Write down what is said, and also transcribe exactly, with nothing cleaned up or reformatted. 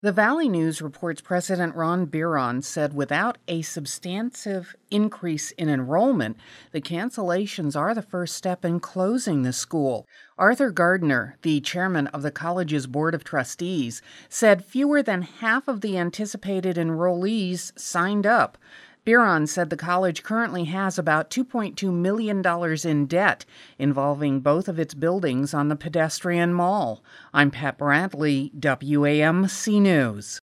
The Valley News reports President Ron Biron said without a substantive increase in enrollment, the cancellations are the first step in closing the school. Arthur Gardner, the chairman of the college's board of trustees, said fewer than half of the anticipated enrollees signed up. Biron said the college currently has about two point two million dollars in debt involving both of its buildings on the pedestrian mall. I'm Pat Brantley, W A M C News.